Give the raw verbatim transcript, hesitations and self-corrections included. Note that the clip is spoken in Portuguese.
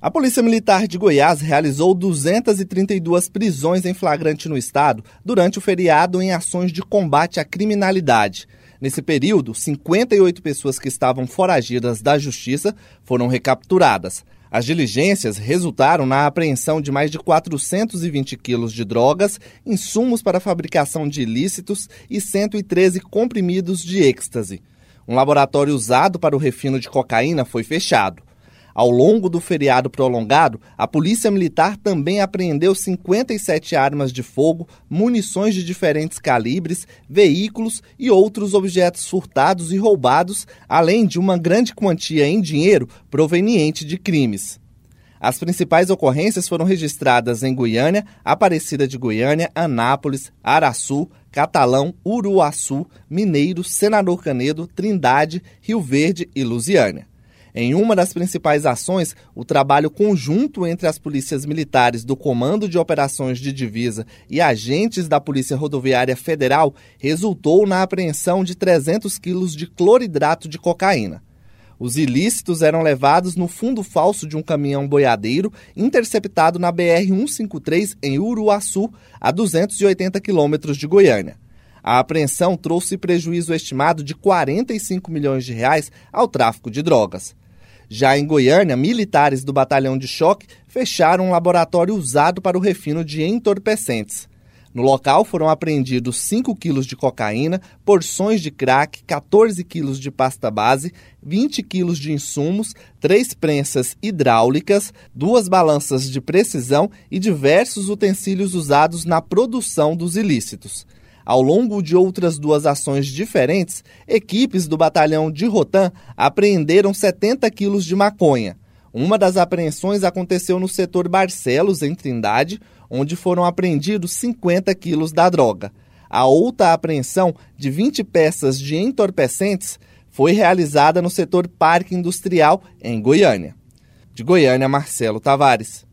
A Polícia Militar de Goiás realizou duzentas e trinta e duas prisões em flagrante no estado durante o feriado em ações de combate à criminalidade. Nesse período, cinquenta e oito pessoas que estavam foragidas da justiça foram recapturadas. As diligências resultaram na apreensão de mais de quatrocentos e vinte quilos de drogas, insumos para a fabricação de ilícitos e cento e treze comprimidos de êxtase. Um laboratório usado para o refino de cocaína foi fechado. Ao longo do feriado prolongado, a Polícia Militar também apreendeu cinquenta e sete armas de fogo, munições de diferentes calibres, veículos e outros objetos furtados e roubados, além de uma grande quantia em dinheiro proveniente de crimes. As principais ocorrências foram registradas em Goiânia, Aparecida de Goiânia, Anápolis, Araçu, Catalão, Uruaçu, Mineiros, Senador Canedo, Trindade, Rio Verde e Lusiânia. Em uma das principais ações, o trabalho conjunto entre as polícias militares do Comando de Operações de Divisa e agentes da Polícia Rodoviária Federal resultou na apreensão de trezentos quilos de cloridrato de cocaína. Os ilícitos eram levados no fundo falso de um caminhão boiadeiro interceptado na B R cento e cinquenta e três em Uruaçu, a duzentos e oitenta quilômetros de Goiânia. A apreensão trouxe prejuízo estimado de quarenta e cinco milhões de reais ao tráfico de drogas. Já em Goiânia, militares do Batalhão de Choque fecharam um laboratório usado para o refino de entorpecentes. No local foram apreendidos cinco quilos de cocaína, porções de crack, quatorze quilos de pasta base, vinte quilos de insumos, três prensas hidráulicas, duas balanças de precisão e diversos utensílios usados na produção dos ilícitos. Ao longo de outras duas ações diferentes, equipes do batalhão de Rotan apreenderam setenta quilos de maconha. Uma das apreensões aconteceu no setor Barcelos, em Trindade, onde foram apreendidos cinquenta quilos da droga. A outra apreensão, de vinte peças de entorpecentes, foi realizada no setor Parque Industrial, em Goiânia. De Goiânia, Marcelo Tavares.